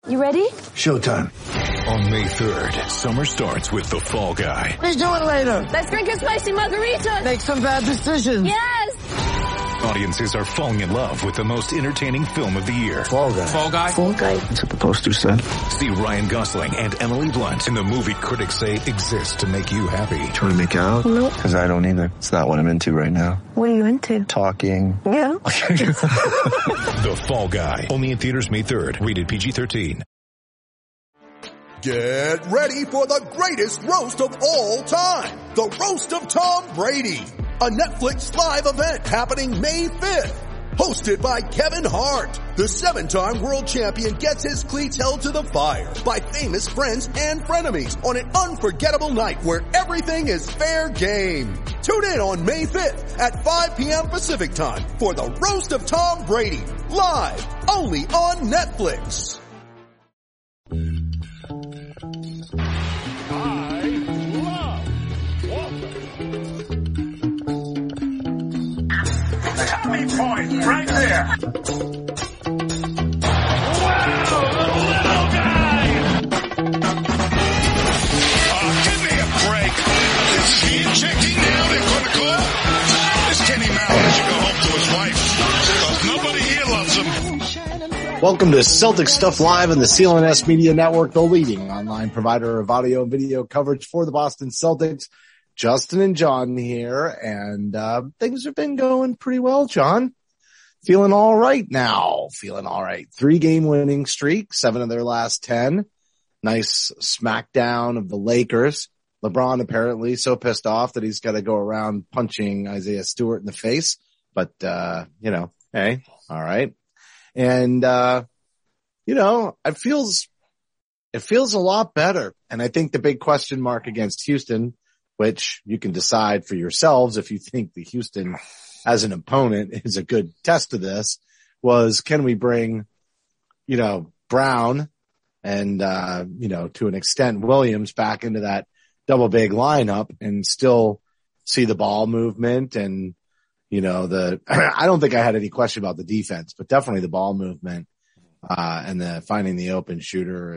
You ready? Showtime. On May 3rd, summer starts with The Fall Guy. Let's do it later. Let's drink a spicy margarita. Make some bad decisions. Yes. Audiences are falling in love with the most entertaining film of the year. Fall Guy. Fall Guy. Fall Guy. That's what the poster said. See Ryan Gosling and Emily Blunt in the movie critics say exists to make you happy. Trying to make it out? Nope. Because I don't either. It's not what I'm into right now. What are you into? Talking. Yeah. The Fall Guy. Only in theaters May 3rd. Rated PG-13. Get ready for the greatest roast of all time. The Roast of Tom Brady. A Netflix live event happening May 5th. Hosted by Kevin Hart. The 7-time world champion gets his cleats held to the fire by famous friends and frenemies on an unforgettable night where everything is fair game. Tune in on May 5th at 5 p.m. Pacific time for the Roast of Tom Brady. Live only on Netflix. Tommy point right there. Wow, little guy. Give me a break. This is he injecting now. They're going to go. This Kenny Mallett should go home to his wife because nobody here loves him. Welcome to Celtic Stuff Live on the CLNS Media Network, the leading online provider of audio and video coverage for the Boston Celtics. Justin and John here, and things have been going pretty well, John. Feeling all right now. Feeling all right. 3-game winning streak, 7 of their last 10. Nice smackdown of the Lakers. LeBron apparently so pissed off that he's got to go around punching Isaiah Stewart in the face. But, hey, all right. And, it feels a lot better. And I think the big question mark against Houston, which you can decide for yourselves if you think the Houston as an opponent is a good test of this, was can we bring, Brown and, to an extent Williams back into that double big lineup and still see the ball movement and, I don't think I had any question about the defense, but definitely the ball movement, and the finding the open shooter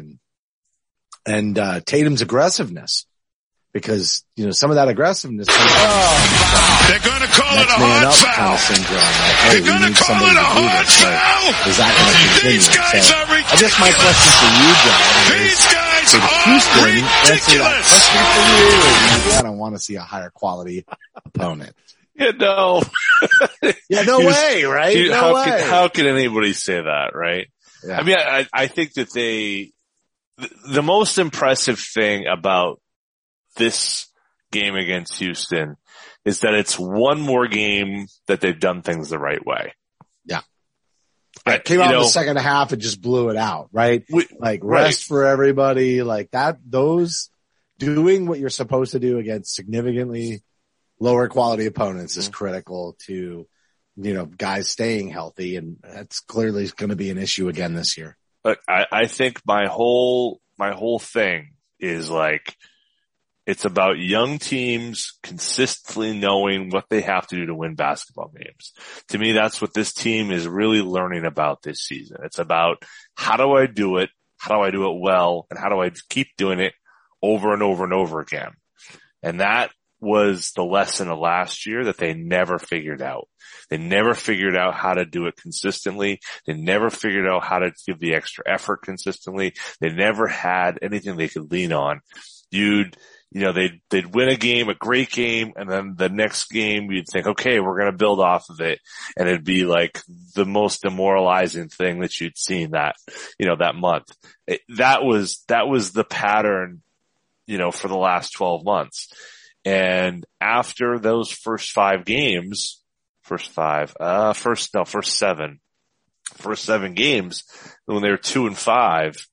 and Tatum's aggressiveness. Because, some of that aggressiveness. They're going to call it a hard foul. They're going to call it a hard foul. Is that going to continue? These guys are ridiculous. I guess my question for you, John, These guys is, are Houston, ridiculous. Question for you, or I don't want to see a higher quality opponent. Yeah, no. Yeah, no way, right? No way. How can anybody say that, right? Yeah. I mean, I think that the most impressive thing about this game against Houston is that it's one more game that they've done things the right way. Yeah. It came out in the second half and just blew it out, right? Rest for everybody, like that, those doing what you're supposed to do against significantly lower quality opponents is critical to, guys staying healthy. And that's clearly going to be an issue again this year. Look, I think my whole thing is it's about young teams consistently knowing what they have to do to win basketball games. To me, that's what this team is really learning about this season. It's about how do I do it? How do I do it well? And how do I keep doing it over and over and over again? And that was the lesson of last year that they never figured out. They never figured out how to do it consistently. They never figured out how to give the extra effort consistently. They never had anything they could lean on. They'd win a game, a great game, and then the next game you'd think, okay, we're going to build off of it. And it'd be like the most demoralizing thing that you'd seen that month. That was the pattern, for the last 12 months. And after those first 7 games, when they were 2-5,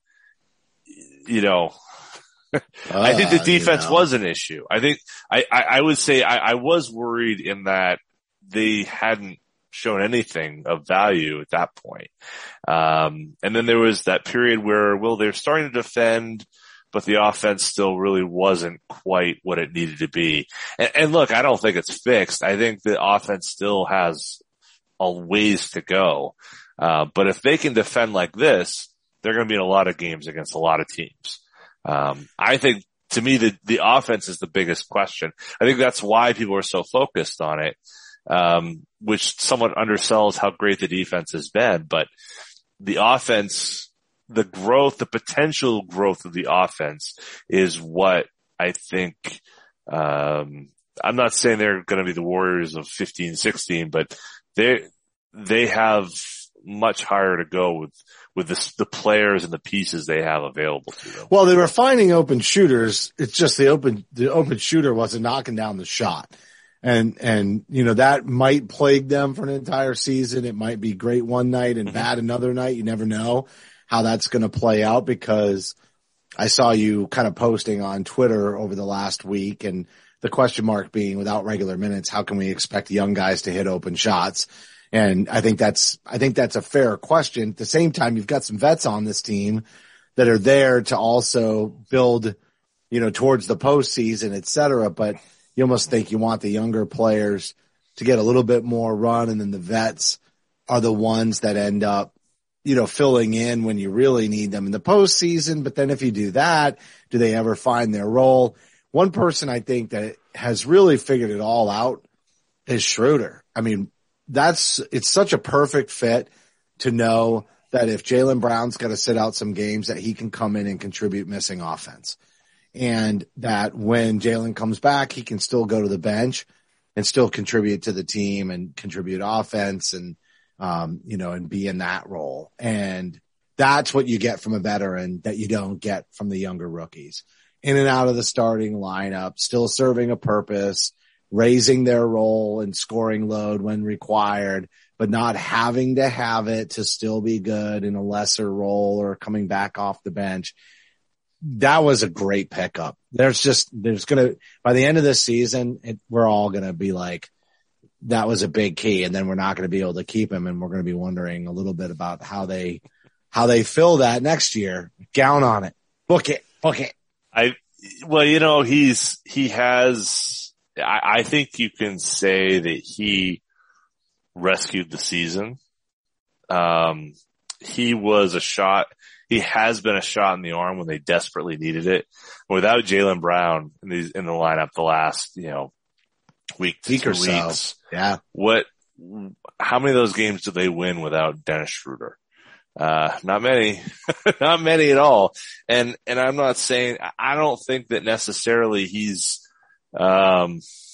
I think the defense was an issue. I think I would say I was worried in that they hadn't shown anything of value at that point. And then there was that period where, they're starting to defend, but the offense still really wasn't quite what it needed to be. And look, I don't think it's fixed. I think the offense still has a ways to go. But if they can defend like this, they're going to be in a lot of games against a lot of teams. I think, to me, the offense is the biggest question. I think that's why people are so focused on it, which somewhat undersells how great the defense has been. But the offense, the potential growth of the offense is what I think, I'm not saying they're going to be the Warriors of 15-16, but they have much higher to go with the players and the pieces they have available to them. Well, they were finding open shooters. It's just the open shooter wasn't knocking down the shot. And, that might plague them for an entire season. It might be great one night and bad another night. You never know how that's going to play out, because I saw you kind of posting on Twitter over the last week, and the question mark being, without regular minutes, how can we expect young guys to hit open shots? And I think that's a fair question. At the same time, you've got some vets on this team that are there to also build, towards the postseason, et cetera. But you almost think you want the younger players to get a little bit more run, and then the vets are the ones that end up, filling in when you really need them in the postseason. But then if you do that, do they ever find their role? One person I think that has really figured it all out is Schroeder. I mean, it's such a perfect fit to know that if Jaylen Brown's got to sit out some games, that he can come in and contribute missing offense. And that when Jaylen comes back, he can still go to the bench and still contribute to the team and contribute offense and, and be in that role. And that's what you get from a veteran that you don't get from the younger rookies. In and out of the starting lineup, still serving a purpose, raising their role and scoring load when required, but not having to have it to still be good in a lesser role or coming back off the bench. That was a great pickup. By the end of this season, we're all going to be like, that was a big key. And then we're not going to be able to keep him. And we're going to be wondering a little bit about how they fill that next year. Down on it. Book it. I think you can say that he rescued the season. He has been a shot in the arm when they desperately needed it. Without Jaylen Brown in the lineup the last, week to 2 weeks. So. Yeah. How many of those games do they win without Dennis Schroeder? Not many, not many at all. And I'm not saying, I don't think that necessarily he's, I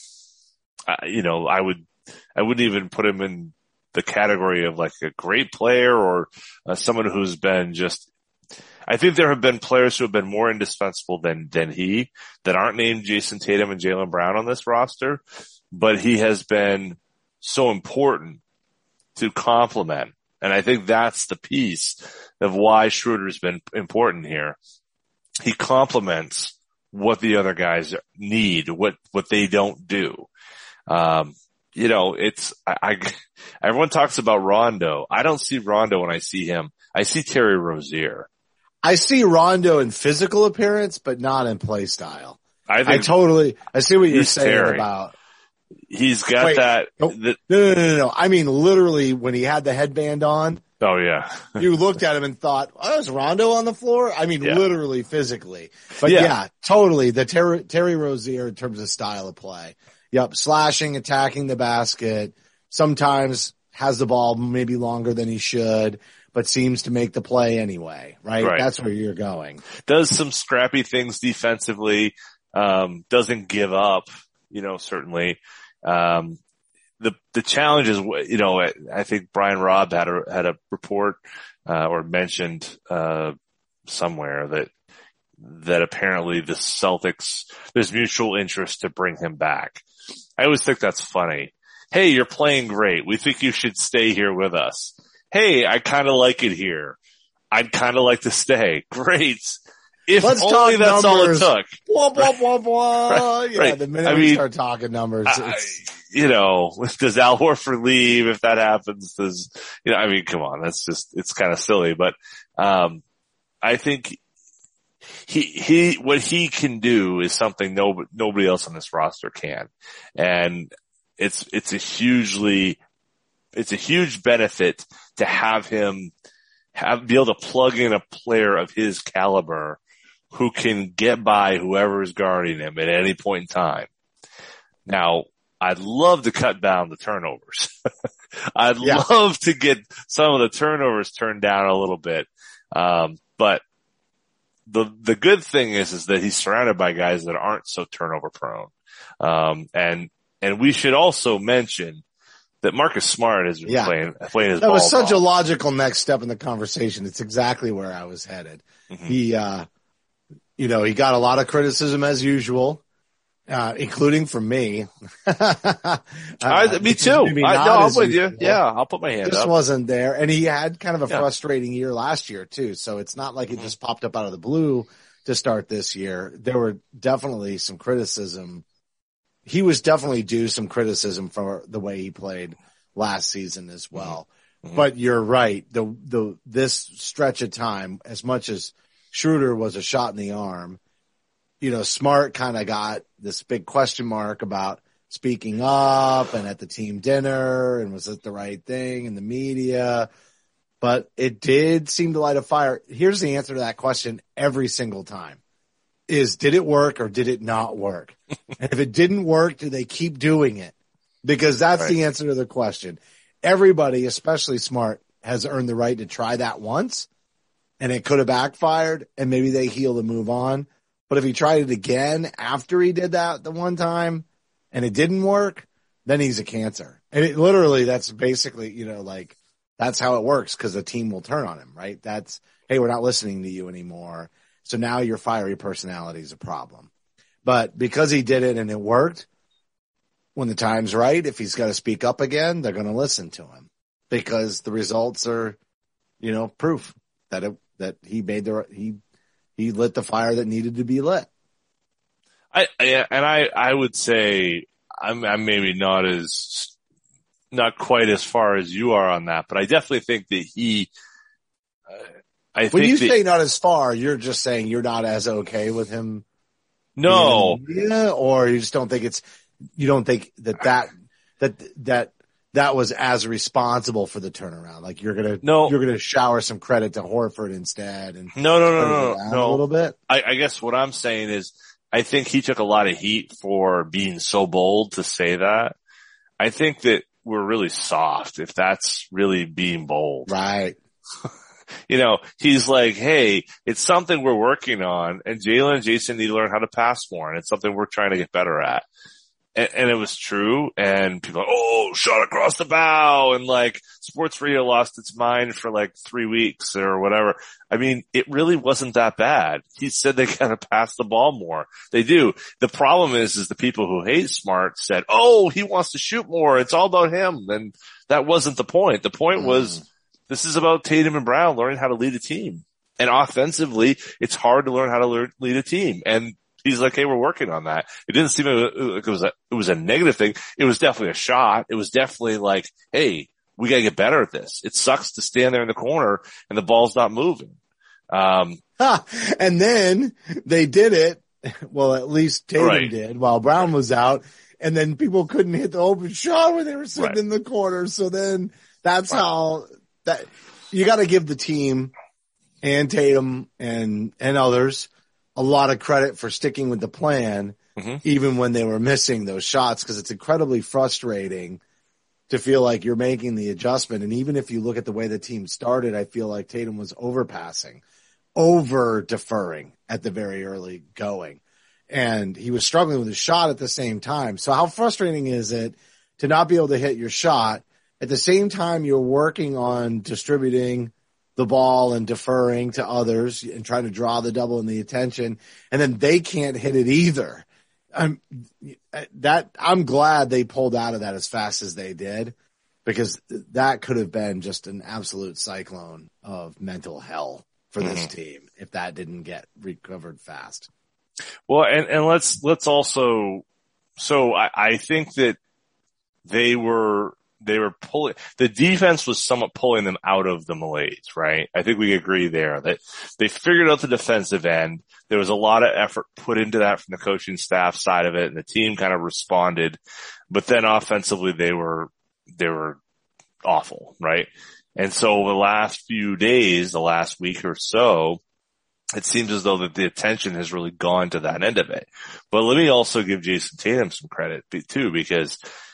wouldn't even put him in the category of like a great player or someone who's been I think there have been players who have been more indispensable than he, that aren't named Jason Tatum and Jaylen Brown on this roster, but he has been so important to complement. And I think that's the piece of why Schroeder's been important here. He complements what the other guys need, what they don't do. Everyone talks about Rondo. I don't see Rondo when I see him. I see Terry Rozier. I see Rondo in physical appearance, but not in play style. I see what you're saying Terry. About. He's got that. No. I mean, literally when he had the headband on. Oh yeah. You looked at him and thought, oh, is Rondo on the floor? I mean, literally physically, but yeah totally. The Terry Rozier in terms of style of play. Yep. Slashing, attacking the basket. Sometimes has the ball maybe longer than he should, but seems to make the play anyway, right? That's where you're going. Does some scrappy things defensively, doesn't give up, certainly. The challenge is, I think Brian Robb had a report, or mentioned, somewhere that apparently the Celtics, there's mutual interest to bring him back. I always think that's funny. Hey, you're playing great. We think you should stay here with us. Hey, I kind of like it here. I'd kind of like to stay. Great. If Let's only talk that's numbers. all it took. Blah, blah, blah, blah. Right. Yeah, the minute we start talking numbers, does Al Horford leave if that happens? Come on, it's kind of silly, but, I think what he can do is something nobody else on this roster can. And it's a huge benefit to have him be able to plug in a player of his caliber who can get by whoever is guarding him at any point in time. Now, I'd love to cut down the turnovers. I'd love to get some of the turnovers turned down a little bit. But the good thing is that he's surrounded by guys that aren't so turnover prone. And we should also mention that Marcus Smart has been playing his ball. That was such a logical next step in the conversation. It's exactly where I was headed. Mm-hmm. He got a lot of criticism as usual, including from me. Me too. I'm with you. Yeah, I'll put my hand up. Just wasn't there. And he had kind of a frustrating year last year too. So it's not like it just popped up out of the blue to start this year. There were definitely some criticism. He was definitely due some criticism for the way he played last season as well. Mm-hmm. But you're right. This stretch of time, as much as Schroeder was a shot in the arm, Smart kind of got this big question mark about speaking up and at the team dinner and was it the right thing in the media, but it did seem to light a fire. Here's the answer to that question every single time is, did it work or did it not work? And if it didn't work, do they keep doing it? Because that's the answer to the question. Everybody, especially Smart, has earned the right to try that once and it could have backfired and maybe they heal and move on. But if he tried it again after he did that the one time and it didn't work, then he's a cancer. And it literally, that's basically, that's how it works because the team will turn on him, right? That's, hey, we're not listening to you anymore. So now your fiery personality is a problem. But because he did it and it worked, when the time's right, if he's got to speak up again, they're going to listen to him because the results are, proof that he made he lit the fire that needed to be lit. I would say I'm maybe not quite as far as you are on that, but I definitely think that when you say not as far, you're just saying you're not as okay with him. No. Or you just don't think you don't think that was as responsible for the turnaround. Like you're going to shower some credit to Horford instead. And no. A little bit. I guess what I'm saying is I think he took a lot of heat for being so bold to say that. I think that we're really soft if that's really being bold. Right. He's like, hey, it's something we're working on and Jalen and Jason need to learn how to pass more and it's something we're trying to get better at. And it was true. And people are like, oh, shot across the bow. And like sports radio lost its mind for like 3 weeks or whatever. I mean, it really wasn't that bad. He said they gotta pass the ball more. They do. The problem is the people who hate Smart said, oh, he wants to shoot more. It's all about him. And that wasn't the point. The point was, this is about Tatum and Brown learning how to lead a team. And offensively, it's hard to learn how to lead a team. And he's like, hey, we're working on that. It didn't seem like it was a negative thing. It was definitely a shot. It was definitely like, hey, we gotta get better at this. It sucks to stand there in the corner and the ball's not moving. And then they did it. Well, at least Tatum did while Brown was out. And then people couldn't hit the open shot when they were sitting in the corner. So then that's how that you got to give the team and Tatum and others a lot of credit for sticking with the plan, even when they were missing those shots, because it's incredibly frustrating to feel like you're making the adjustment. And even if you look at the way the team started, I feel like Tatum was overpassing, over deferring at the very early going. And he was struggling with his shot at the same time. So how frustrating is it to not be able to hit your shot at the same time you're working on distributing the ball and deferring to others and trying to draw the double and the attention, and then they can't hit it either. I'm glad they pulled out of that as fast as they did, because that could have been just an absolute cyclone of mental hell for this team if that didn't get recovered fast. Well, and let's also, so I think that they were pulling, the defense was somewhat pulling them out of the malaise, right? I think we agree there that they figured out the defensive end. There was a lot of effort put into that from the coaching staff side of it, and the team kind of responded. But then offensively, they were awful, right? And so over the last few days, the last week or so, it seems as though that the attention has really gone to that end of it. But let me also give Jason Tatum some credit too, because,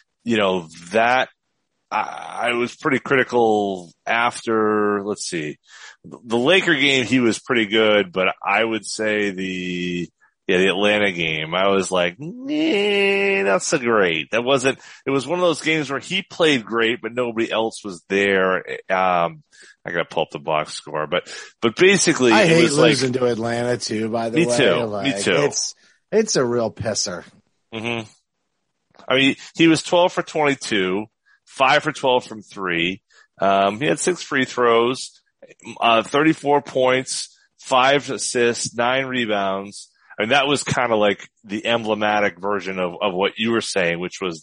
that I was pretty critical after, let's see, the Laker game, he was pretty good, but I would say the Atlanta game, I was like, not so great. It was one of those games where he played great, but nobody else was there. I gotta pull up the box score, but basically, I hate losing to Atlanta too, by the way. Me too. It's a real pisser. Mm-hmm. I mean, he was 12 for 22, 5 for 12 from 3. He had 6 free throws, 34 points, 5 assists, 9 rebounds. I mean, that was kind of like the emblematic version of what you were saying, which was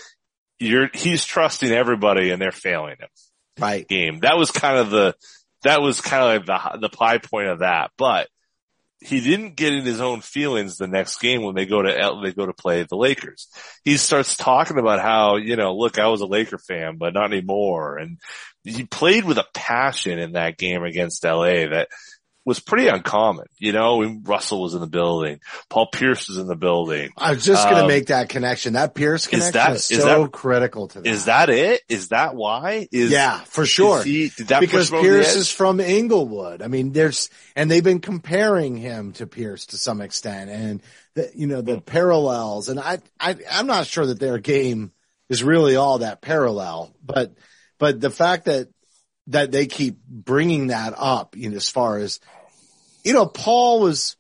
he's trusting everybody and they're failing him. Right. Game. That was kind of like the high point of that, but he didn't get in his own feelings the next game when they go to play the Lakers. He starts talking about how, look, I was a Laker fan, but not anymore. And he played with a passion in that game against LA that was pretty uncommon. When Russell was in the building, Paul Pierce was in the building. I was just going to make that connection. That Pierce connection is so critical to that. Is that it? Is that why? Yeah, for sure. Because Pierce is from Inglewood. I mean, and they've been comparing him to Pierce to some extent, and the parallels. And I'm not sure that their game is really all that parallel, but the fact that they keep bringing that up, as far as, Paul was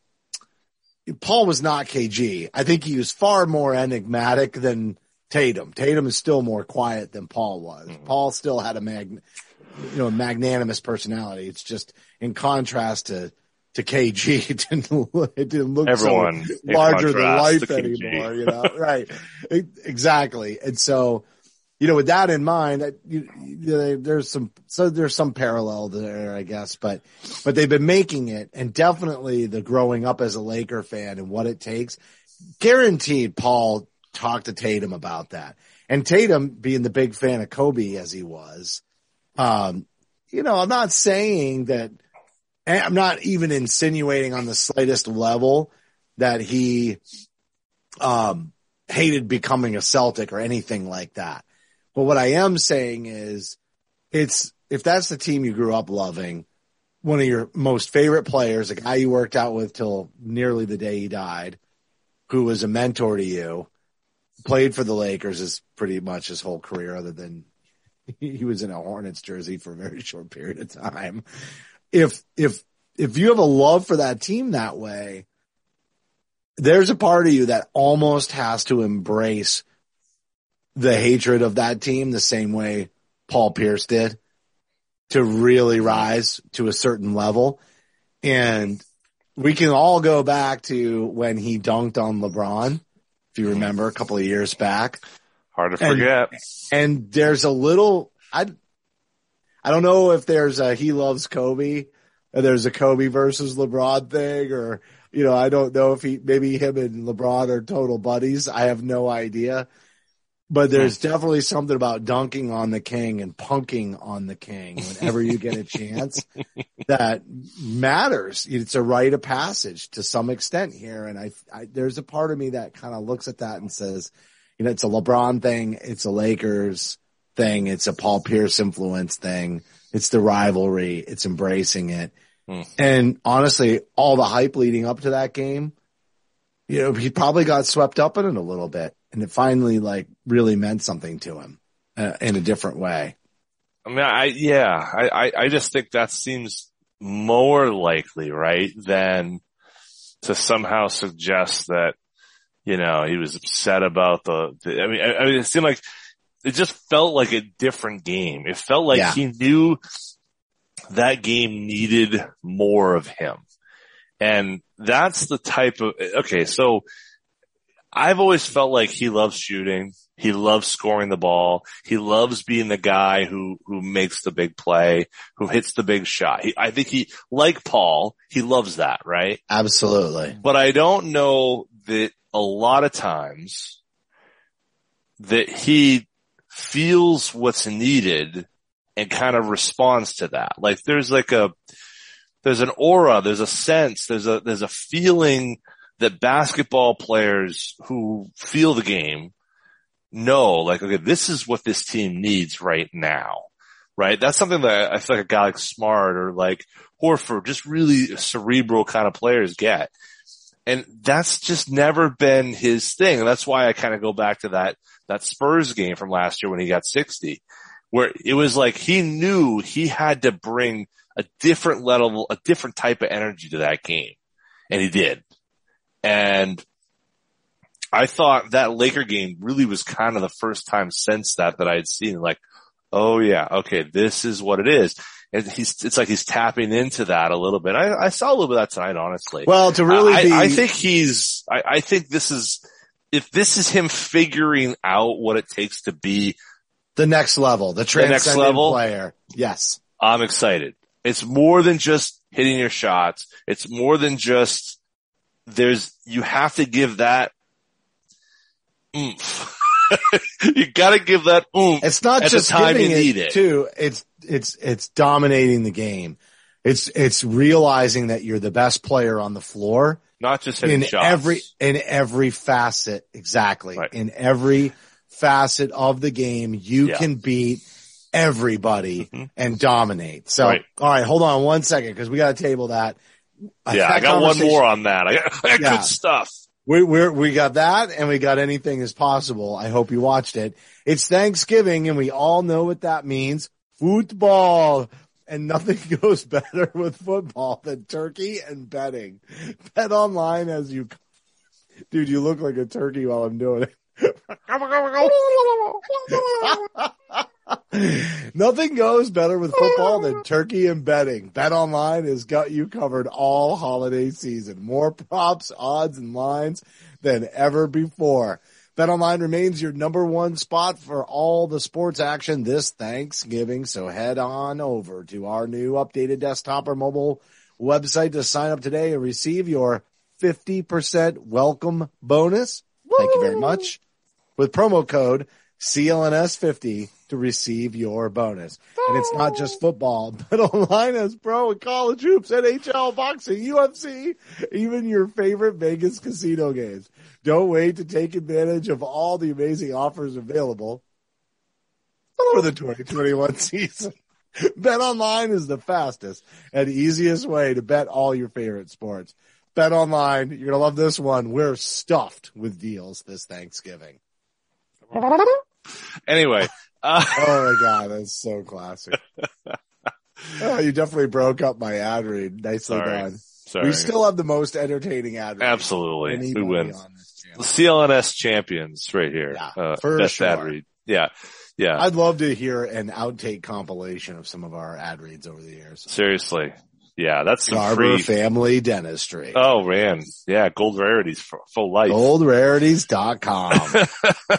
not KG. I think he was far more enigmatic than Tatum. Tatum is still more quiet than Paul was. Mm-hmm. Paul still had a magnanimous personality. It's just in contrast to KG, it didn't look Everyone so larger than life anymore, right. Exactly. And so, with that in mind, there's some parallel there, I guess, but they've been making it, and definitely the growing up as a Laker fan and what it takes. Guaranteed Paul talked to Tatum about that. And Tatum, being the big fan of Kobe as he was, I'm not saying that, I'm not even insinuating on the slightest level that he, hated becoming a Celtic or anything like that. But what I am saying is, if that's the team you grew up loving, one of your most favorite players, a guy you worked out with till nearly the day he died, who was a mentor to you, played for the Lakers is pretty much his whole career, other than he was in a Hornets jersey for a very short period of time. If you have a love for that team that way, there's a part of you that almost has to embrace the hatred of that team the same way Paul Pierce did, to really rise to a certain level. And we can all go back to when he dunked on LeBron, if you remember, a couple of years back. Hard to forget. And there's a little, I don't know if there's a he loves Kobe, or there's a Kobe versus LeBron thing, or, I don't know if maybe him and LeBron are total buddies. I have no idea. But there's definitely something about dunking on the king and punking on the king whenever you get a chance that matters. It's a rite of passage to some extent here. And there's a part of me that kind of looks at that and says, it's a LeBron thing. It's a Lakers thing. It's a Paul Pierce influence thing. It's the rivalry. It's embracing it. And honestly, all the hype leading up to that game, he probably got swept up in it a little bit. And it finally really meant something to him in a different way. I mean, I just think that seems more likely, right, than to somehow suggest that, he was upset about I mean, it seemed like it just felt like a different game. It felt like he knew that game needed more of him. And that's the type of, okay, so I've always felt like he loves shooting. He loves scoring the ball. He loves being the guy who makes the big play, who hits the big shot. I think like Paul, he loves that, right? Absolutely. But I don't know that a lot of times that he feels what's needed and kind of responds to that. Like there's an aura, there's a sense, there's a feeling that basketball players who feel the game know, like, okay, this is what this team needs right now, right? That's something that I feel like a guy like Smart or like Horford, just really cerebral kind of players get. And that's just never been his thing. And that's why I kind of go back to that Spurs game from last year when he got 60, where it was like he knew he had to bring a different level, a different type of energy to that game. And he did. And I thought that Laker game really was kind of the first time since that I had seen like, oh yeah, okay, this is what it is. And it's like he's tapping into that a little bit. I saw a little bit of that tonight, honestly. Well, to really I think this is, if this is him figuring out what it takes to be the next level, the transcendent player. Yes. I'm excited. It's more than just hitting your shots. It's more than just you have to give that oomph. You gotta give that oomph. It's not at just the time giving you need it. Too. It's dominating the game. It's realizing that you're the best player on the floor. Not just hitting shots. In every facet. Exactly. Right. In every facet of the game, you can beat everybody and dominate. So, all right, hold on one second because we got to table that. I got one more on that. I got good stuff. We got that and we got Anything Is Possible. I hope you watched it. It's Thanksgiving and we all know what that means. Football. And nothing goes better with football than turkey and betting. Bet online as you, dude, you look like a turkey while I'm doing it. Nothing goes better with football than turkey and betting. Bet Online has got you covered all holiday season. More props, odds, and lines than ever before. Bet Online remains your number one spot for all the sports action this Thanksgiving. So head on over to our new updated desktop or mobile website to sign up today and receive your 50% welcome bonus. Thank you very much. With promo code CLNS50 to receive your bonus. And it's not just football, but online has pro and college hoops, NHL, boxing, UFC, even your favorite Vegas casino games. Don't wait to take advantage of all the amazing offers available for the 2021 season. Bet Online is the fastest and easiest way to bet all your favorite sports. Bet Online, you're going to love this one. We're stuffed with deals this Thanksgiving. Anyway. Oh my God, that's so classic. Oh, you definitely broke up my ad read. Nicely done. Sorry. We still have the most entertaining ad read. Absolutely. We win. The CLNS champions right here. Yeah, for best sure. ad read. Yeah. Yeah. I'd love to hear an outtake compilation of some of our ad reads over the years. Seriously. Yeah, that's some Garber free Family Dentistry. Oh man. Yeah, gold rarities for full life. Goldrarities.com.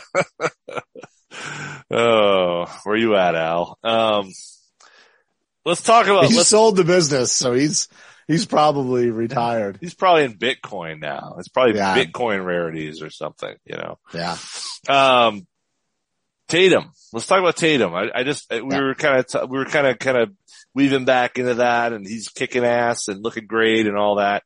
Oh, where you at, Al? Let's talk about. He sold the business, so he's probably retired. He's probably in Bitcoin now. It's probably Bitcoin rarities or something, you know. Yeah. Tatum. Let's talk about Tatum. We were kind of weaving back into that, and he's kicking ass and looking great and all that.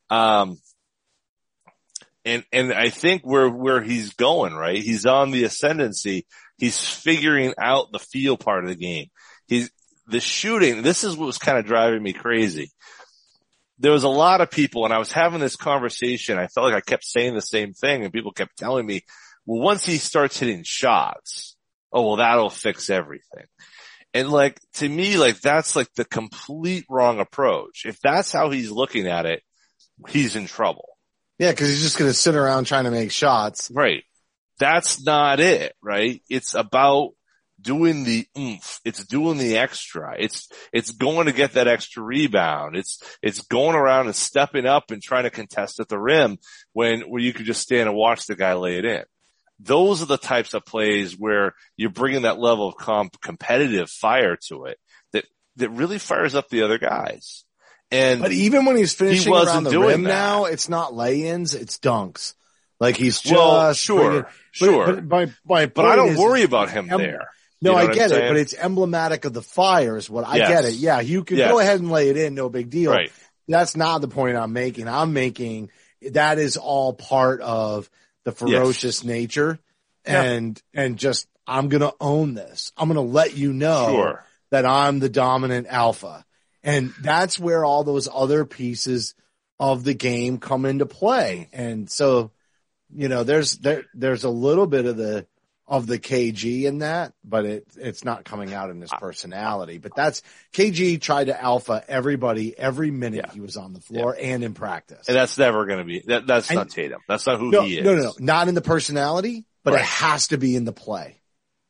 And I think where he's going, right? He's on the ascendancy. He's figuring out the feel part of the game. The shooting. This is what was kind of driving me crazy. There was a lot of people, and I was having this conversation. I felt like I kept saying the same thing, and people kept telling me, well, once he starts hitting shots, oh, well, that'll fix everything. And like, to me, like, that's like the complete wrong approach. If that's how he's looking at it, he's in trouble. Yeah, because he's just going to sit around trying to make shots. Right. That's not it, right? It's about doing the oomph. It's doing the extra. It's going to get that extra rebound. It's going around and stepping up and trying to contest at the rim when you could just stand and watch the guy lay it in. Those are the types of plays where you're bringing that level of competitive fire to it that really fires up the other guys. But even when he's finishing around the rim now, it's not lay-ins, it's dunks. Like he's just sure. But I don't worry about him there. No, You know I what get I'm it, saying? but it's emblematic of the fire is what I Yes. get it. Yeah, you can Yes. go ahead and lay it in, no big deal. Right. That's not the point I'm making. I'm making that is all part of the ferocious nature and just, I'm going to own this. I'm going to let you know Sure. that I'm the dominant alpha. And that's where all those other pieces of the game come into play. And so, you know, there's a little bit of the KG in that, but it's not coming out in his personality. But that's KG tried to alpha everybody every minute he was on the floor and in practice. And that's never going to be, that's not Tatum. That's not who he is. No. Not in the personality, but Right. it has to be in the play.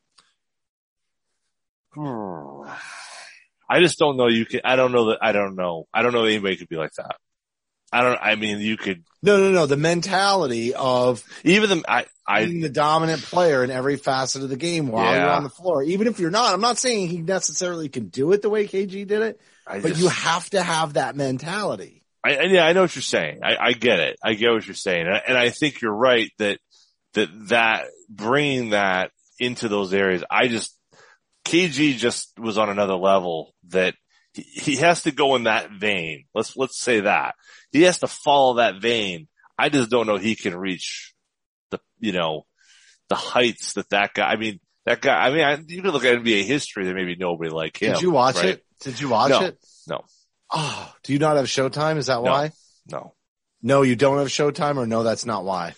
I just don't know. I don't know that anybody could be like that. You could. No. The mentality of Even being the dominant player in every facet of the game while you're on the floor. Even if you're not, I'm not saying he necessarily can do it the way KG did it, but you have to have that mentality. I know what you're saying. I get it. I get what you're saying. And I think you're right that bringing that into those areas, KG just was on another level that he has to go in that vein. Let's say that. He has to follow that vein. I just don't know he can reach the heights that guy, you can look at NBA history, there may be nobody like him. Did you watch right? it? Did you watch it? No. Oh, do you not have Showtime? Is that why? No. No, you don't have Showtime, or no, that's not why.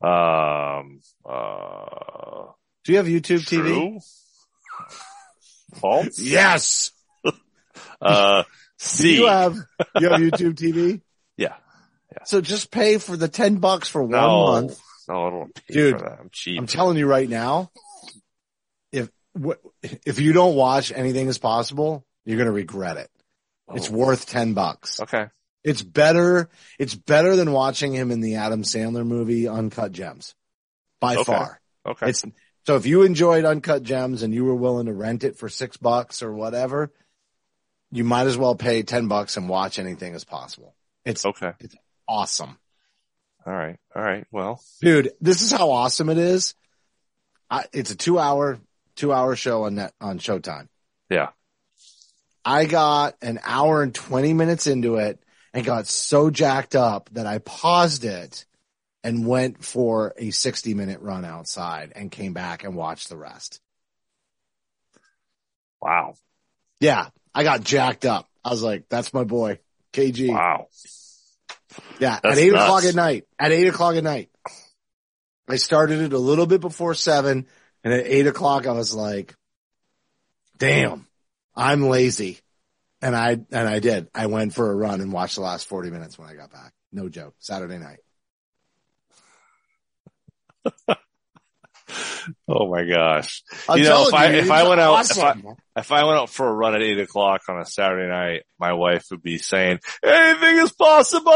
Do you have YouTube TV? False? Yes. C. You have YouTube TV? Yeah. So just pay for the $10 for 1 month. No, I don't want to pay Dude, for that. I'm cheap. I'm telling you right now, if you don't watch Anything Is Possible, you're going to regret it. It's worth $10. Okay. It's better than watching him in the Adam Sandler movie Uncut Gems. By far. Okay. So if you enjoyed Uncut Gems and you were willing to rent it for $6 or whatever, you might as well pay $10 and watch Anything Is Possible. It's awesome. All right. Well, dude, this is how awesome it is. It's a 2-hour show on Showtime. Yeah. I got an hour and 20 minutes into it and got so jacked up that I paused it and went for a 60-minute run outside and came back and watched the rest. Wow. Yeah. I got jacked up. I was like, that's my boy, KG. Wow. Yeah. That's at 8 nuts. o'clock at night. At 8 o'clock at night. I started it a little bit before 7. And at 8 o'clock, I was like, damn, I'm lazy. And I did. I went for a run and watched the last 40 minutes when I got back. No joke. Saturday night. Oh my gosh. I'm If I went out for a run at 8 o'clock on a Saturday night, my wife would be saying, anything is possible.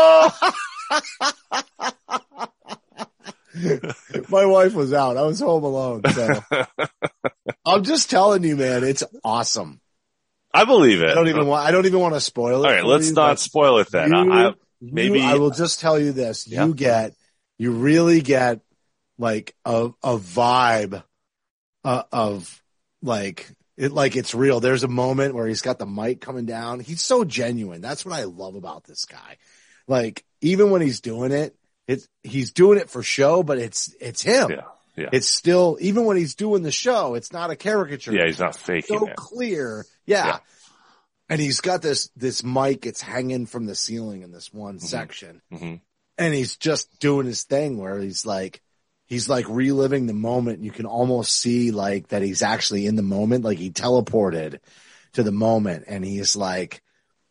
My wife was out. I was home alone. So I'm just telling you, man, it's awesome. I believe it. I don't even want to spoil it. All right. Let's not spoil it then. I will just tell you this. Yeah. You really get like a vibe of like it's real. There's a moment where he's got the mic coming down. He's so genuine. That's what I love about this guy. Like even when he's doing it, he's doing it for show, but it's him. Yeah. Yeah. It's still, even when he's doing the show, it's not a caricature. Yeah. He's not faking so it. clear. Yeah. And he's got this mic. It's hanging from the ceiling in this one section. Mm-hmm. And he's just doing his thing where he's like reliving the moment. You can almost see like that he's actually in the moment. Like he teleported to the moment and he's like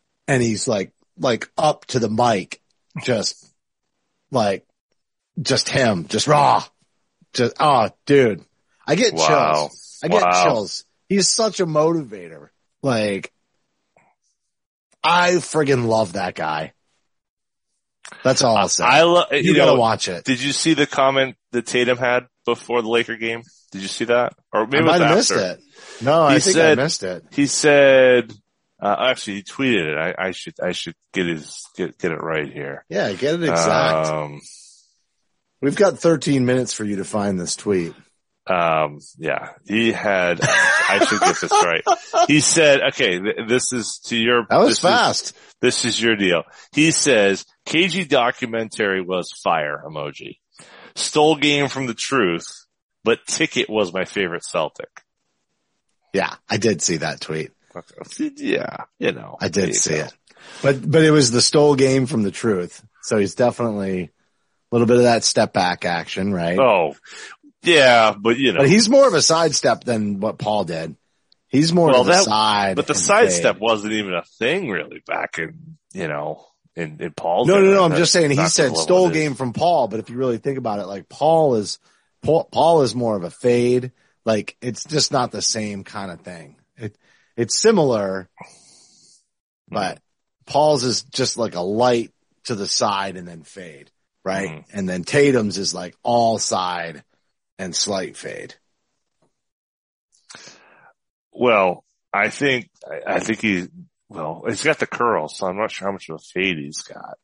up to the mic, just him, just raw. Dude, I get chills. I get chills. He's such a motivator. Like, I friggin' love that guy. That's all I'll say. You gotta watch it. Did you see the comment that Tatum had before the Laker game? Did you see that? Or maybe I might have missed it. No, I think I missed it. He said, actually he tweeted it. I should get it right here. Yeah, get it exact. We've got 13 minutes for you to find this tweet. Yeah, he had, I should get this right. He said, okay, this is to your, That was fast. This is your deal. He says, KG documentary was fire emoji. Stole game from the truth, but Ticket was my favorite Celtic. Yeah, I did see that tweet. Yeah, you know. I did see it. But it was the stole game from the truth. So he's definitely a little bit of that step back action, right? Oh, yeah, but you know. But he's more of a sidestep than what Paul did. He's more of a side. But the sidestep wasn't even a thing really back in, you know, in Paul's. No. I'm just saying he said stole game from Paul, but if you really think about it, like Paul is more of a fade. Like it's just not the same kind of thing. It's similar, but Paul's is just like a light to the side and then fade, right? Mm-hmm. And then Tatum's is like all side and slight fade. Well, I think he's got the curls, so I'm not sure how much of a fade he's got.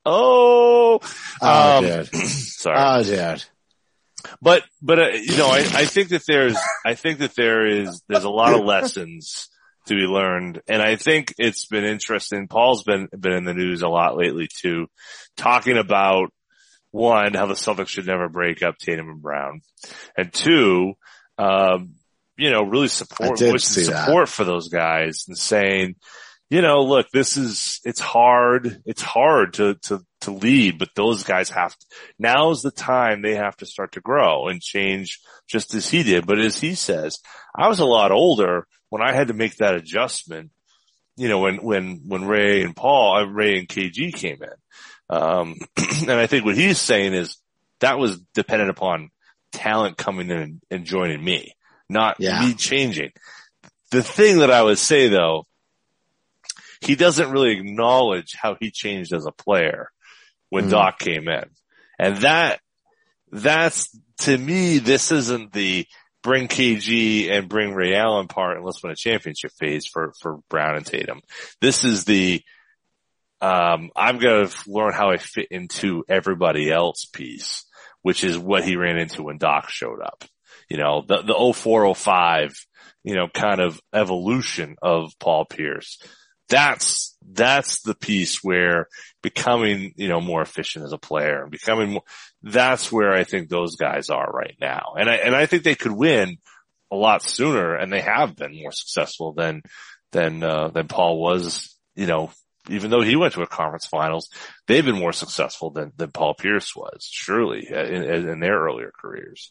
Dude. Sorry. Oh, dude. But, you know, I think that there's a lot of lessons to be learned. And I think it's been interesting. Paul's been in the news a lot lately too, talking about one, how the Celtics should never break up Tatum and Brown. And two, you know, really support for those guys and saying, you know, look, it's hard to lead, but those guys now's the time they have to start to grow and change just as he did. But as he says, I was a lot older when I had to make that adjustment, you know, when Ray and KG came in. And I think what he's saying is that was dependent upon talent coming in and joining me, not me changing. The thing that I would say though, he doesn't really acknowledge how he changed as a player when Doc came in. And that's to me, this isn't the bring KG and bring Ray Allen part and let's win a championship phase for Brown and Tatum. This is the, I'm going to learn how I fit into everybody else piece, which is what he ran into when Doc showed up. You know, the 04-05, you know, kind of evolution of Paul Pierce. That's the piece where becoming, you know, more efficient as a player and becoming more, that's where I think those guys are right now. And I think they could win a lot sooner and they have been more successful than Paul was, you know, even though he went to a conference finals, they've been more successful than Paul Pierce was, surely in their earlier careers.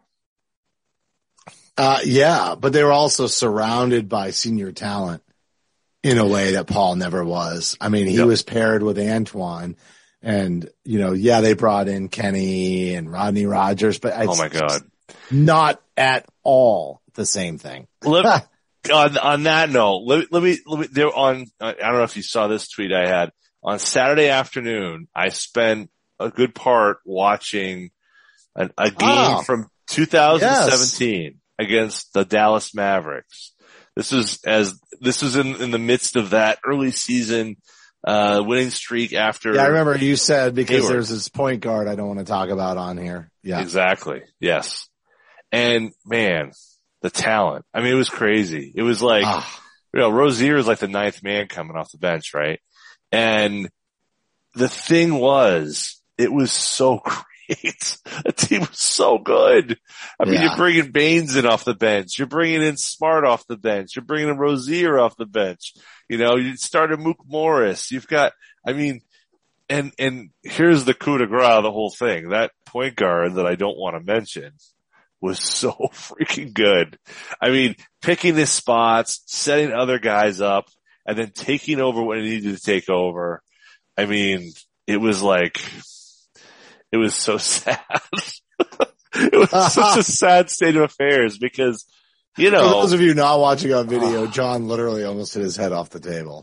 Yeah, but they were also surrounded by senior talent in a way that Paul never was. I mean, he was paired with Antoine and, you know, they brought in Kenny and Rodney Rogers, but oh my God, not at all the same thing. On that note, let me, there on, I don't know if you saw this tweet I had on Saturday afternoon. I spent a good part watching a game from 2017 against the Dallas Mavericks. This was in the midst of that early season, winning streak after. Yeah, I remember you said because there's this point guard I don't want to talk about on here. Yeah. Exactly. Yes. And man, the talent. I mean, it was crazy. It was like, you know, Rozier is like the ninth man coming off the bench, right? And the thing was, it was so great. The team was so good. I mean, you're bringing Baines in off the bench. You're bringing in Smart off the bench. You're bringing in Rozier off the bench. You know, you started Mook Morris. You've got, I mean, and here's the coup de grace, the whole thing. That point guard that I don't want to mention was so freaking good. I mean, picking his spots, setting other guys up, and then taking over when he needed to take over. I mean, it was like, it was so sad. It was such a sad state of affairs because, you know. For those of you not watching on video, John literally almost hit his head off the table.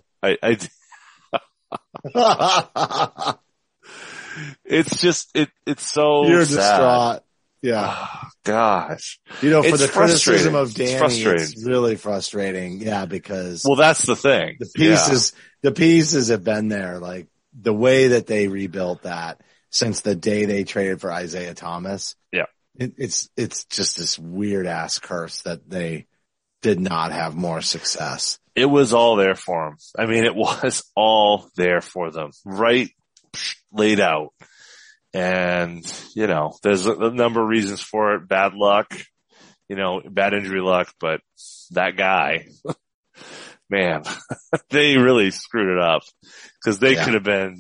It's just, it's so You're sad. Distraught. Yeah. Oh, gosh. You know, for it's the criticism of Danny, it's really frustrating. Yeah, because. Well, that's the thing. The pieces have been there. Like the way that they rebuilt that since the day they traded for Isaiah Thomas. Yeah. It's just this weird ass curse that they did not have more success. It was all there for them. I mean, it was all there for them, right, laid out. And, there's a number of reasons for it. Bad luck, bad injury luck, but that guy, man, they really screwed it up because they could have been,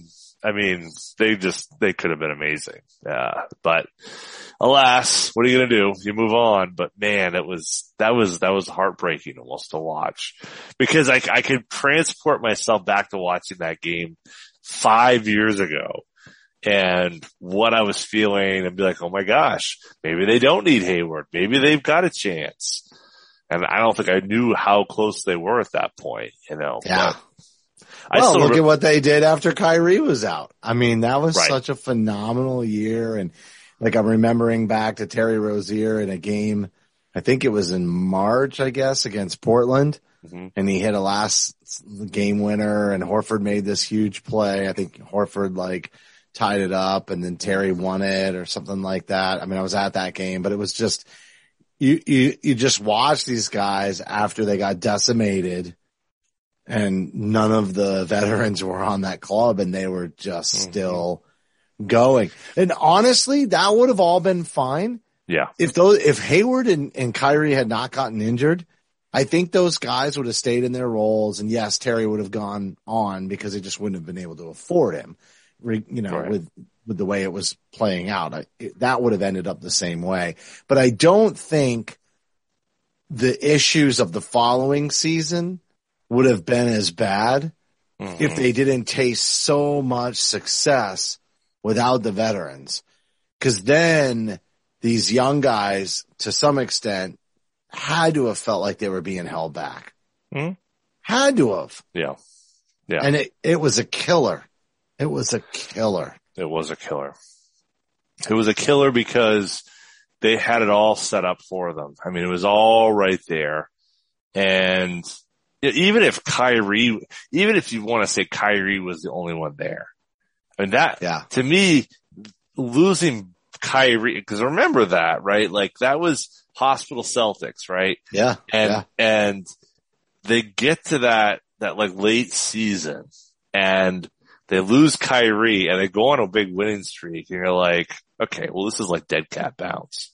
they could have been amazing. But alas, what are you going to do? You move on. But man, that was heartbreaking almost to watch because I could transport myself back to watching that game 5 years ago and what I was feeling and be like, oh my gosh, maybe they don't need Hayward. Maybe they've got a chance. And I don't think I knew how close they were at that point, Yeah. But look at what they did after Kyrie was out. I mean, that was Right. such a phenomenal year. And like I'm remembering back to Terry Rozier in a game, I think it was in March, I guess, against Portland. Mm-hmm. And he hit a last game winner and Horford made this huge play. I think Horford tied it up and then Terry won it or something like that. I mean, I was at that game, but it was just, you just watch these guys after they got decimated and none of the veterans were on that club and they were just still going. And honestly, that would have all been fine. Yeah. If Hayward and Kyrie had not gotten injured, I think those guys would have stayed in their roles. And yes, Terry would have gone on because they just wouldn't have been able to afford him, Right. with the way it was playing out. That would have ended up the same way. But I don't think the issues of the following season would have been as bad if they didn't taste so much success without the veterans. Cause then these young guys, to some extent, had to have felt like they were being held back. Had to have. Yeah. Yeah. And it was a killer. It was a killer. It was a killer. It was a killer because they had it all set up for them. I mean, it was all right there. And even if you want to say Kyrie was the only one there, I mean, to me, losing Kyrie, because remember that, right? Like that was hospital Celtics, right? Yeah. And they get to that late season and they lose Kyrie and they go on a big winning streak and you're like, okay, well, this is like dead cat bounce,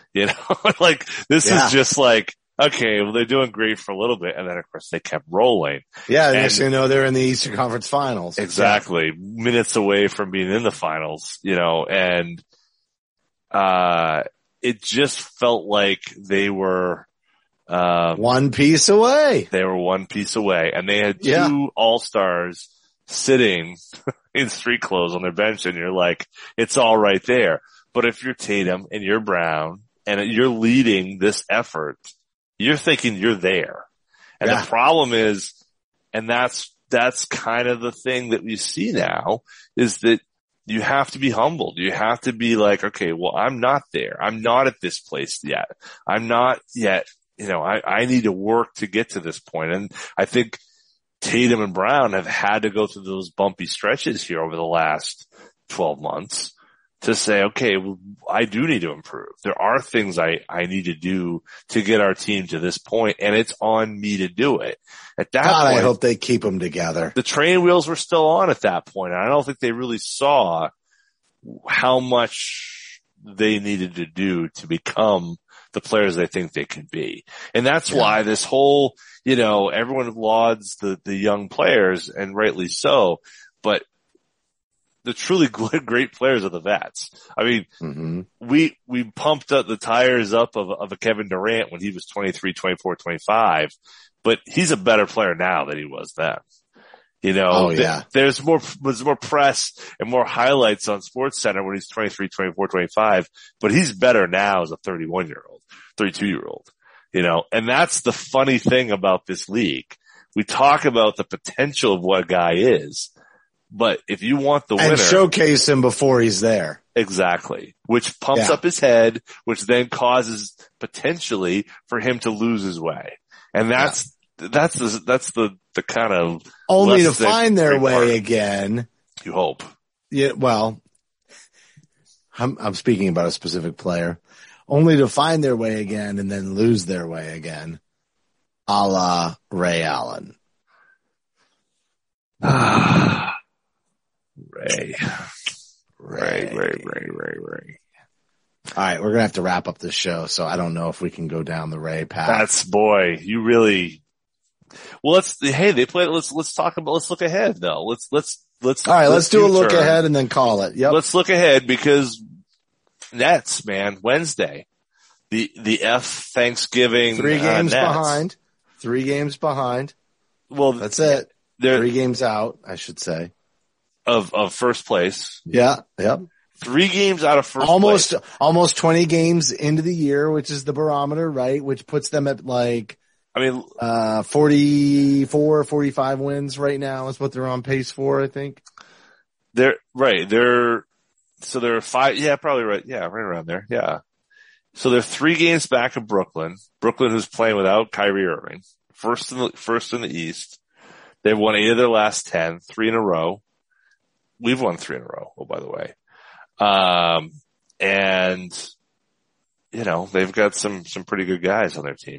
this is just like, okay, well, they're doing great for a little bit. And then of course they kept rolling. Yeah. Next thing you know, they're in the Eastern Conference Finals. Exactly. Minutes away from being in the finals, and, it just felt like they were, one piece away. They were one piece away and they had two all-stars sitting in street clothes on their bench and you're like, it's all right there. But if you're Tatum and you're Brown and you're leading this effort, you're thinking you're there. And the problem is, and that's kind of the thing that we see now is that you have to be humbled. You have to be like, okay, well, I'm not there. I'm not at this place yet. I'm not yet, I need to work to get to this point. And I think Tatum and Brown have had to go through those bumpy stretches here over the last 12 months to say, okay, well, I do need to improve. There are things I need to do to get our team to this point, and it's on me to do it. At that point, I hope they keep them together. The train wheels were still on at that point, and I don't think they really saw how much they needed to do to become the players they think they can be. And that's why this whole, everyone lauds the young players, and rightly so, but the truly great players are the vets. I mean, we pumped up the tires up of a Kevin Durant when he was 23, 24, 25, but he's a better player now than he was then. There's more press and more highlights on SportsCenter when he's 23, 24, 25, but he's better now as a 31-year-old, 32-year-old, and that's the funny thing about this league. We talk about the potential of what a guy is, but if you want the winner, and showcase him before he's there. Exactly. Which pumps up his head, which then causes potentially for him to lose his way. And that's the kind of only to find their way again. You hope. Yeah. Well, I'm speaking about a specific player, only to find their way again and then lose their way again, a la Ray Allen. Ray. All right, we're gonna have to wrap up this show, so I don't know if we can go down the Ray path. You really. Well, they play. Let's look ahead though. Let's All right, let's do a look ahead and then call it. Yep. Let's look ahead because Nets, man, Wednesday, the Thanksgiving 3 games Nets. behind. 3 games behind. Well, that's it. They're 3 games out, I should say, of first place. Yeah. Yep. 3 games out of first place. Almost 20 games into the year, which is the barometer, right? Which puts them at 44, 45 wins right now is what they're on pace for, I think. They're 5. Yeah, probably right. Yeah, right around there. Yeah. So they're 3 games back of Brooklyn. Brooklyn, who's playing without Kyrie Irving, first in the East. They've won 8 of their last 10, 3 in a row. We've won 3 in a row. Oh, by the way. And they've got some pretty good guys on their team.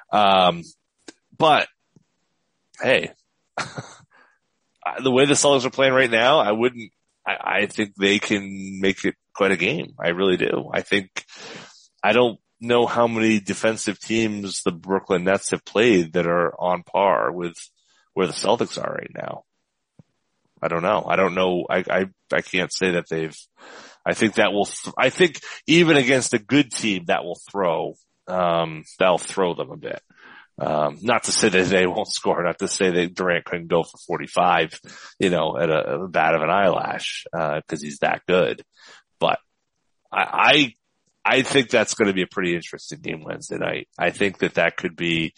But hey, the way the Celtics are playing right now, I think they can make it quite a game. I really do. I don't know how many defensive teams the Brooklyn Nets have played that are on par with where the Celtics are right now. I don't know. I can't say that I think even against a good team that'll throw them a bit. Not to say that they won't score, not to say that Durant couldn't go for 45, at a bat of an eyelash, cause he's that good. But I think that's going to be a pretty interesting game Wednesday night. I think that could be,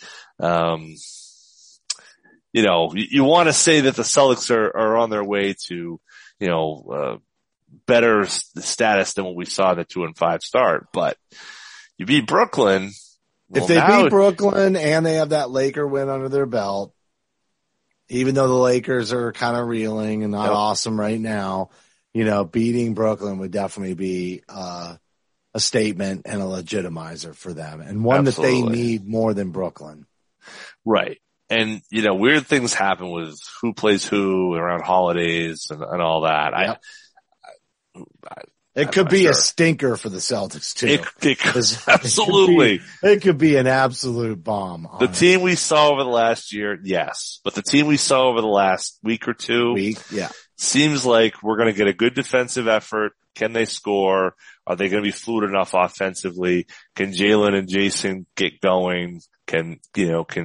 you want to say that the Celtics are on their way to, better status than what we saw in the 2-5 start, but you beat Brooklyn. If they beat Brooklyn and they have that Laker win under their belt, even though the Lakers are kind of reeling and not awesome right now, beating Brooklyn would definitely be a statement and a legitimizer for them, and one that they need more than Brooklyn. Right. And, weird things happen with who plays who around holidays and all that. Yep. It could be a stinker for the Celtics too. Absolutely. It could be an absolute bomb. The team we saw over the last year, yes. But the team we saw over the last week or two, seems like we're going to get a good defensive effort. Can they score? Are they going to be fluid enough offensively? Can Jalen and Jason get going? Can they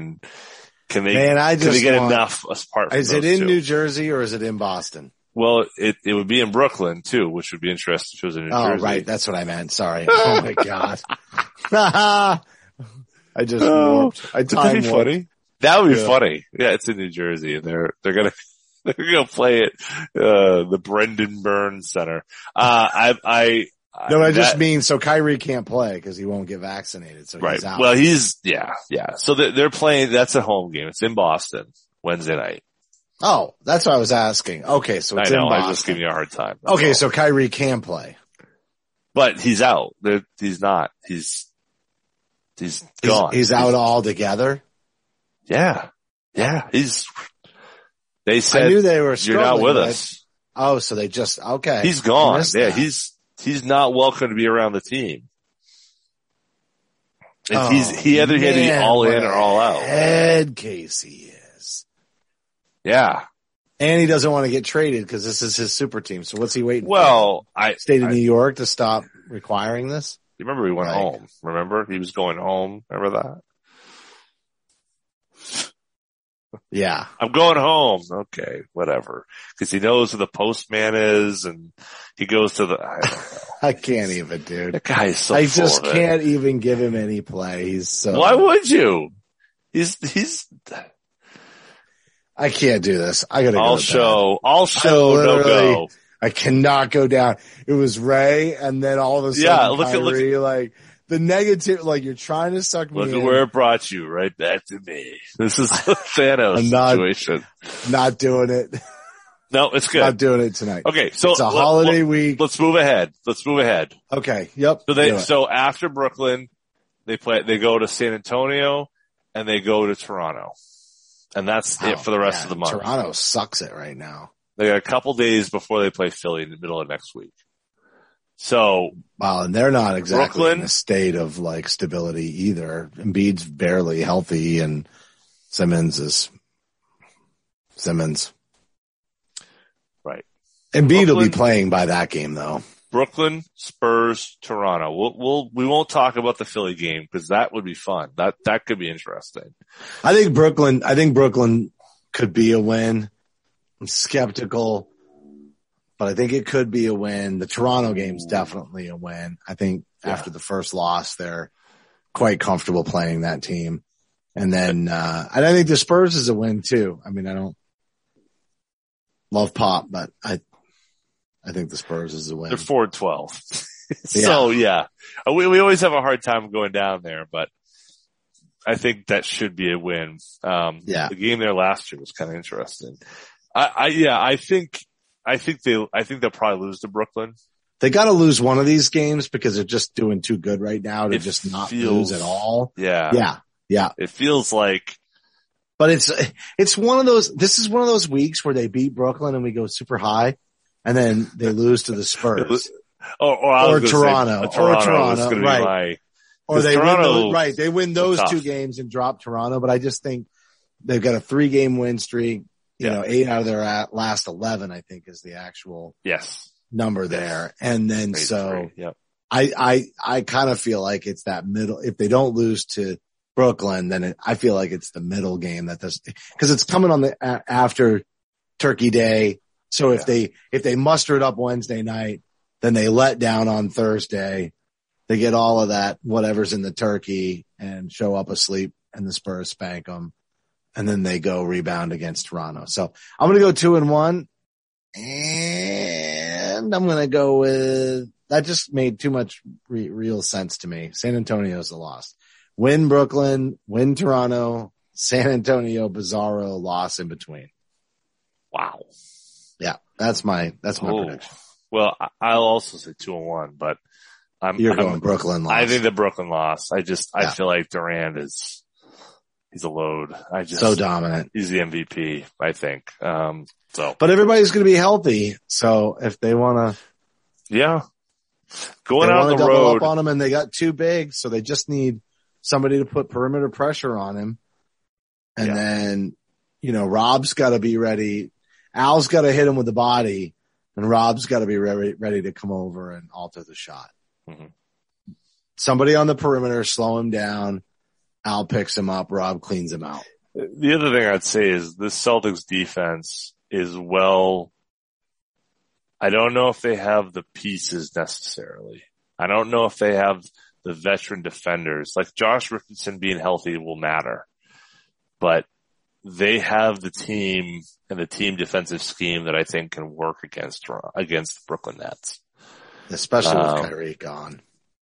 get enough apart from Is it in two? New Jersey or is it in Boston? Well, it would be in Brooklyn too, which would be interesting if it was in New Jersey. Oh, right. That's what I meant. Sorry. Oh my God. I just warped. That'd be funny. That would be funny. Yeah, it's in New Jersey and they're going to play it, the Brendan Burns Center. I just mean so Kyrie can't play because he won't get vaccinated. So he's out. Well, yeah. So they're playing, that's a home game. It's in Boston Wednesday night. Oh, that's what I was asking. Okay, so it's in Boston. I'm just giving you a hard time. Okay, so Kyrie can play. But he's out. He's not. He's gone. He's out altogether? Yeah. Yeah. They said, I knew they were you're not with us. Oh, so they just, okay. He's gone. Yeah, he's not welcome to be around the team. He either had to be all in or all out. Head case he is. Yeah. And he doesn't want to get traded because this is his super team. So what's he waiting for? State of New York to stop requiring this? You remember he went home. Remember? He was going home. Remember that? Yeah. I'm going home. Okay, whatever. Because he knows who the postman is and he goes to the, I don't know. I can't even, dude. That guy is so I just can't even give him any play. He's so. Why would you? He's. I can't do this. I gotta go. I'll show, no go. I cannot go down. It was Ray and then all of a sudden Kyrie, like the negative, like you're trying to suck me in. Look at where it brought you, right back to me. This is the Thanos situation. Not doing it. No, it's good. Not doing it tonight. Okay, so it's a holiday week. Let's move ahead. Okay. Yep. So after Brooklyn, they go to San Antonio and they go to Toronto. And that's it for the rest of the month. Toronto sucks it right now. They got a couple days before they play Philly in the middle of next week. So. Wow. And they're not exactly Brooklyn, in a state of like stability either. Embiid's barely healthy and Simmons. Right. Embiid will be playing by that game though. Brooklyn, Spurs, Toronto. We won't talk about the Philly game because that would be fun. That could be interesting. I think Brooklyn could be a win. I'm skeptical, but I think it could be a win. The Toronto game's definitely a win. I think after the first loss, they're quite comfortable playing that team. And then, and I think the Spurs is a win too. I mean, I don't love Pop, but I think the Spurs is a win. They're 4-12. So yeah, we always have a hard time going down there, but I think that should be a win. The game there last year was kind of interesting. I think they'll probably lose to Brooklyn. They got to lose one of these games because they're just doing too good right now to just not lose at all. Yeah. It feels like, but it's one of those, this is one of those weeks where they beat Brooklyn and we go super high and then they lose to the Spurs or Toronto, right. Or they win they win those two games and drop Toronto. But I just think they've got a 3-game win streak. 8 out of their last 11, I think, is the actual number there. And then I kind of feel like it's that middle. If they don't lose to Brooklyn, then I feel like it's the middle game because it's coming on after Turkey Day. So if they muster it up Wednesday night, then they let down on Thursday. They get all of that, whatever's in the turkey, and show up asleep, and the Spurs spank them. And then they go rebound against Toronto. So I'm going to go 2-1. And I'm going to go with, that just made too much real sense to me. San Antonio's a loss. Win Brooklyn, win Toronto, San Antonio, bizarro loss in between. Wow. Yeah, that's my prediction. Well, I'll also say 2-1, but you're going Brooklyn loss. I think the Brooklyn loss. I feel like Durant he's a load. So dominant. He's the MVP, I think. But everybody's going to be healthy. So if they want to, going out the double road up on him, and they got too big, so they just need somebody to put perimeter pressure on him. And then, Rob's got to be ready. Al's got to hit him with the body, and Rob's got to be ready to come over and alter the shot. Mm-hmm. Somebody on the perimeter, slow him down. Al picks him up. Rob cleans him out. The other thing I'd say is the Celtics defense is I don't know if they have the pieces necessarily. I don't know if they have the veteran defenders. Like Josh Richardson being healthy will matter, but they have the team and the team defensive scheme that I think can work against the Brooklyn Nets. Especially with Kyrie gone.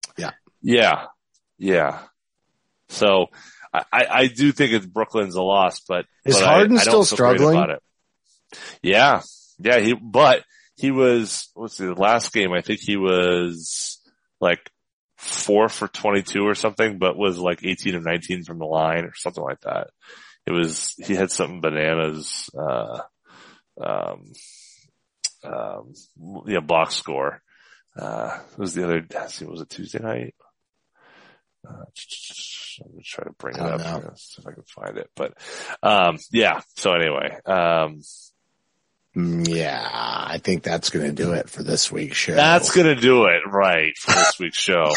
Yeah. So I do think it's Brooklyn's a loss, but is Harden still struggling? About it. Yeah. He was, the last game? I think he was like 4 for 22 or something, but was like 18 of 19 from the line or something like that. He had something bananas, box score. It was the other, was it Tuesday night? I'm going to try to bring it up here, see if I can find it. But, so anyway, I think that's going to do it for this week's show. That's going to do it, right, for this week's show.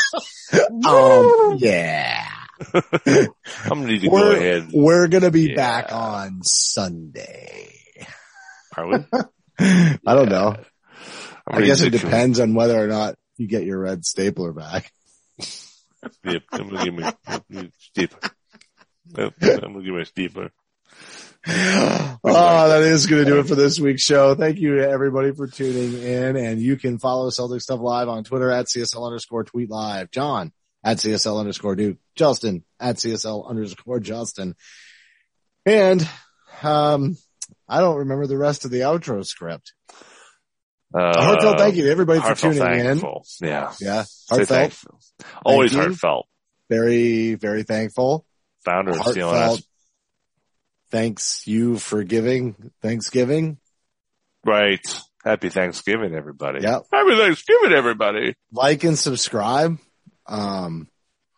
I'm going to need to go ahead. We're going to be back on Sunday. Are we? I don't know. I guess it depends on whether or not you get your red stapler back. Yep, I'm going to give me stapler. I'm going to give me a stapler. That is going to do it for this week's show. Thank you to everybody for tuning in, and you can follow Celtic Stuff Live on Twitter at CSL_tweet live. John at CSL_Duke. Justin at CSL_Justin. And, I don't remember the rest of the outro script. Heartfelt thank you to everybody for tuning thankful. in. Yeah. Heartfelt. Always you. heartfelt. Very, very thankful. Founder of Heartfelt. CLNS. Thanks you for giving Thanksgiving. Right. Happy Thanksgiving, everybody. Yep. Happy Thanksgiving, everybody. Like and subscribe. To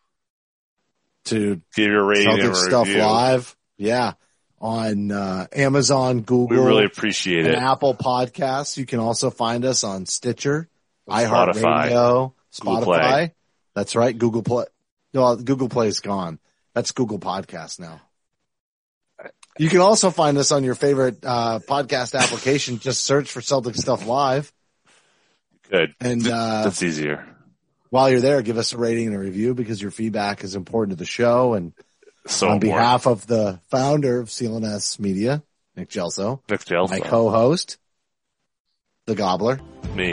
Give your rating and Celtic Stuff review. Live. Yeah. On Amazon, Google. We really appreciate and it. Apple Podcasts. You can also find us on Stitcher, Spotify. iHeartRadio, Google Spotify. Play. That's right. Google Play. No, Google Play's gone. That's Google Podcast now. You can also find us on your favorite podcast application. Just search for Celtic Stuff Live. Good. And that's easier. While you're there, give us a rating and a review because your feedback is important to the show. And So on behalf of the founder of CLNS Media, Nick Gelso, my co-host, the Gobbler, me.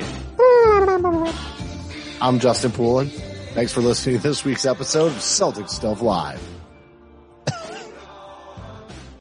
I'm Justin Poulin. Thanks for listening to this week's episode of Celtic Stuff Live.